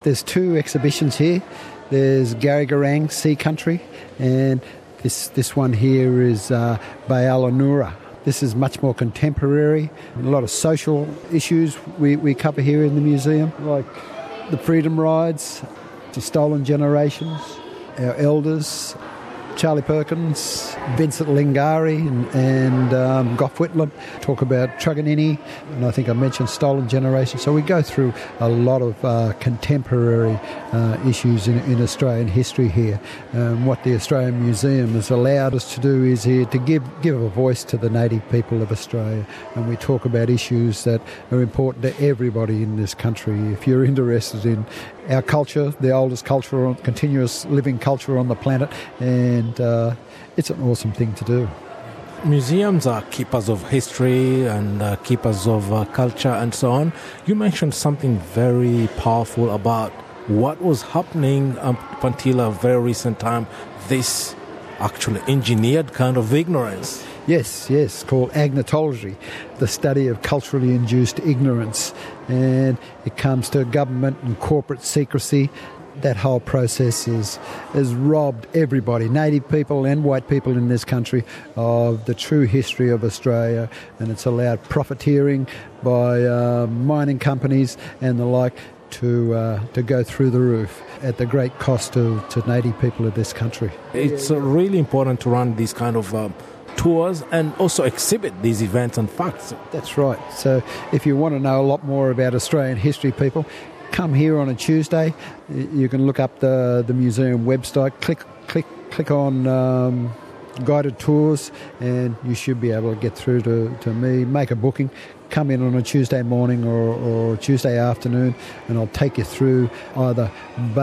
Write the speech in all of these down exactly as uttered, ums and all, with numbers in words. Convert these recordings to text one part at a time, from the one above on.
There's two exhibitions here. There's Garragarang Sea Country, and this this one here is uh, Bayalanura. This is much more contemporary. A lot of social issues we, we cover here in the museum, like the freedom rides, the stolen generations, our elders, Charlie Perkins, Vincent Lingari and, and um, Gough Whitlam talk about Truganini, and I think I mentioned Stolen Generation. So we go through a lot of uh, contemporary uh, issues in, in Australian history here. Um, what the Australian Museum has allowed us to do is here to give, give a voice to the native people of Australia, and we talk about issues that are important to everybody in this country. If you're interested in our culture, the oldest culture, continuous living culture on the planet, and uh, it's an awesome thing to do. Museums are keepers of history and uh, keepers of uh, culture and so on. You mentioned something very powerful about what was happening up until a very recent time, this actually engineered kind of ignorance. Yes, yes, called agnotology, the study of culturally induced ignorance. And it comes to government and corporate secrecy. That whole process has, has robbed everybody, native people and white people in this country, of the true history of Australia, and it's allowed profiteering by uh, mining companies and the like to uh, to go through the roof at the great cost of to native people of this country. It's uh, really important to run these kind of um, tours and also exhibit these events and facts. That's right. So if you want to know a lot more about Australian history, people, come here on a Tuesday. You can look up the, the museum website, click click click on um, guided tours, and you should be able to get through to, to me, make a booking, come in on a Tuesday morning or, or Tuesday afternoon, and I'll take you through either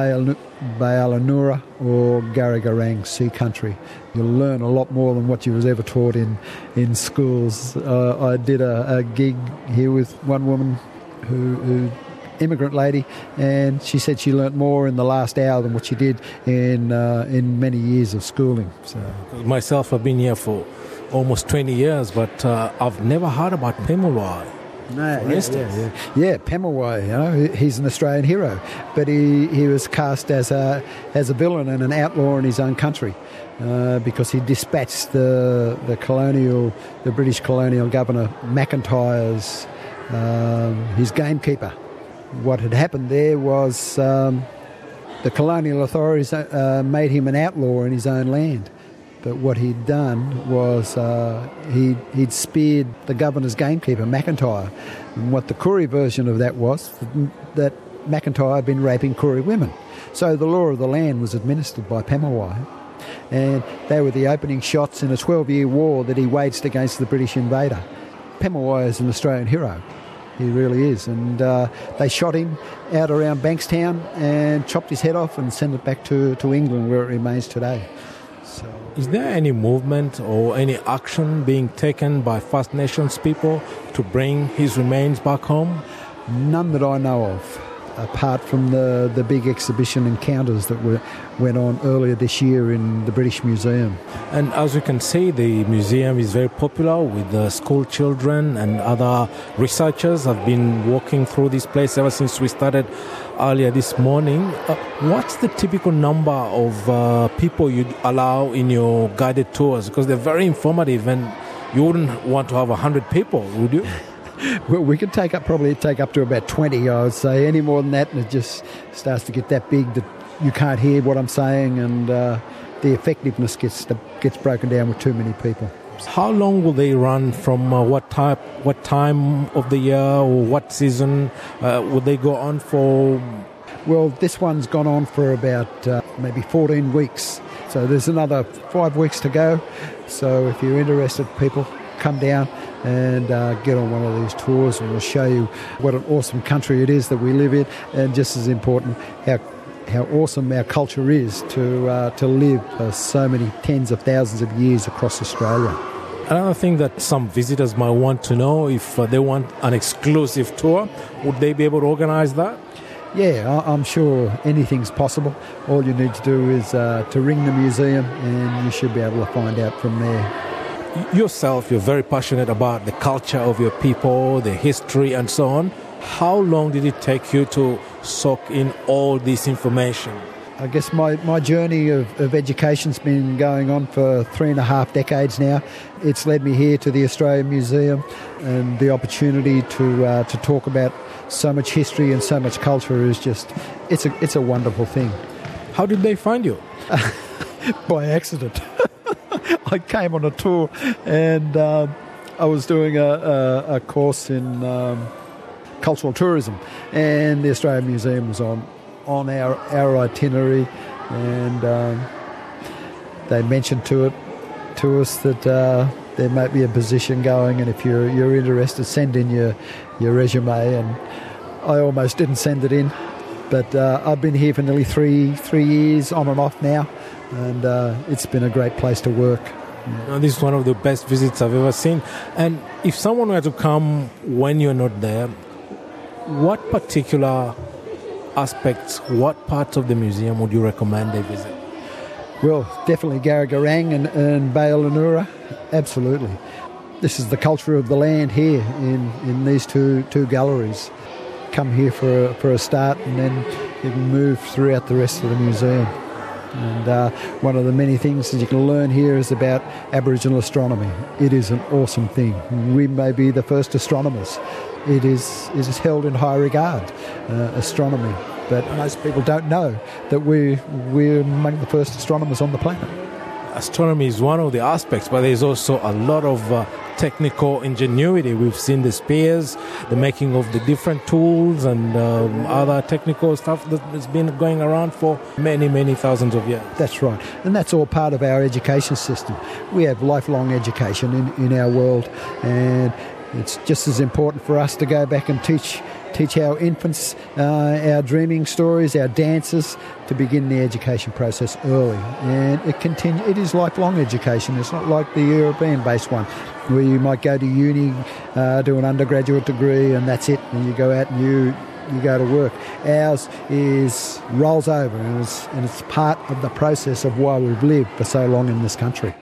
Bayalanura or Garragarang Sea Country. You'll learn a lot more than what you was ever taught in, in schools. Uh, I did a, a gig here with one woman who... who immigrant lady, and she said she learnt more in the last hour than what she did in uh, in many years of schooling. So myself, I've been here for almost twenty years, but uh, I've never heard about Pemulwuy. No, for instance, yeah, yeah, yeah. Pemulwuy, you know, he's an Australian hero, but he, he was cast as a as a villain and an outlaw in his own country uh, because he dispatched the the colonial, the British colonial governor McIntyre's um, his gamekeeper. What had happened there was um, the colonial authorities uh, made him an outlaw in his own land. But what he'd done was uh, he, he'd speared the governor's gamekeeper, McIntyre. And what the Koori version of that was, that McIntyre had been raping Koori women. So the law of the land was administered by Pemulwuy. And they were the opening shots in a twelve-year war that he waged against the British invader. Pemulwuy is an Australian hero. He really is. And uh, they shot him out around Bankstown and chopped his head off and sent it back to, to England, where it remains today. So, is there any movement or any action being taken by First Nations people to bring his remains back home? None that I know of, apart from the, the big exhibition encounters that were, went on earlier this year in the British Museum. And as you can see, the museum is very popular with the school children, and other researchers have been walking through this place ever since we started earlier this morning. Uh, what's the typical number of uh, people you'd allow in your guided tours? Because they're very informative, and you wouldn't want to have one hundred people, would you? Well, we could take up probably take up to about twenty, I would say. Any more than that, and it just starts to get that big that you can't hear what I'm saying, and uh, the effectiveness gets gets broken down with too many people. How long will they run? From uh, what type, what time of the year, or what season uh, will they go on for? Well, this one's gone on for about uh, maybe fourteen weeks. So there's another five weeks to go. So if you're interested, people, come down and uh, get on one of these tours, and we'll show you what an awesome country it is that we live in, and just as important, how how awesome our culture is to uh, to live for so many tens of thousands of years across Australia. Another thing that some visitors might want to know, if uh, they want an exclusive tour, would they be able to organise that? Yeah, I'm sure anything's possible. All you need to do is uh, to ring the museum, and you should be able to find out from there. Yourself, you're very passionate about the culture of your people, the history and so on. How long did it take you to soak in all this information? I guess my, my journey of, of education's been going on for three and a half decades now. It's led me here to the Australian Museum, and the opportunity to uh, to talk about so much history and so much culture is just, it's a, it's a wonderful thing. How did they find you? By accident. I came on a tour and um, I was doing a, a, a course in um, cultural tourism, and the Australian Museum was on on our, our itinerary, and um, they mentioned to it to us that uh, there might be a position going, and if you're you're interested, send in your your resume. And I almost didn't send it in, but uh, I've been here for nearly three three years on and off now, and uh, it's been a great place to work. Now, this is one of the best visits I've ever seen. And if someone were to come when you're not there, what particular aspects, what parts of the museum would you recommend they visit? Well, definitely Garragarang and, and Bayolanura, absolutely. This is the culture of the land here in, in these two two galleries. Come here for a, for a start, and then you can move throughout the rest of the museum. And uh, one of the many things that you can learn here is about Aboriginal astronomy. It is an awesome thing. We may be the first astronomers. It is, it is held in high regard, uh, astronomy. But most people don't know that we, we're among the first astronomers on the planet. Astronomy is one of the aspects, but there's also a lot of uh, technical ingenuity. We've seen the spears, the making of the different tools, and um, other technical stuff that has been going around for many, many thousands of years. That's right. And that's all part of our education system. We have lifelong education in, in our world, and it's just as important for us to go back and teach teach our infants uh, our dreaming stories, our dances, to begin the education process early. And it continue, it is lifelong education. It's not like the European-based one, where you might go to uni, uh, do an undergraduate degree, and that's it, and you go out and you you go to work. Ours is rolls over, and it's, and it's part of the process of why we've lived for so long in this country.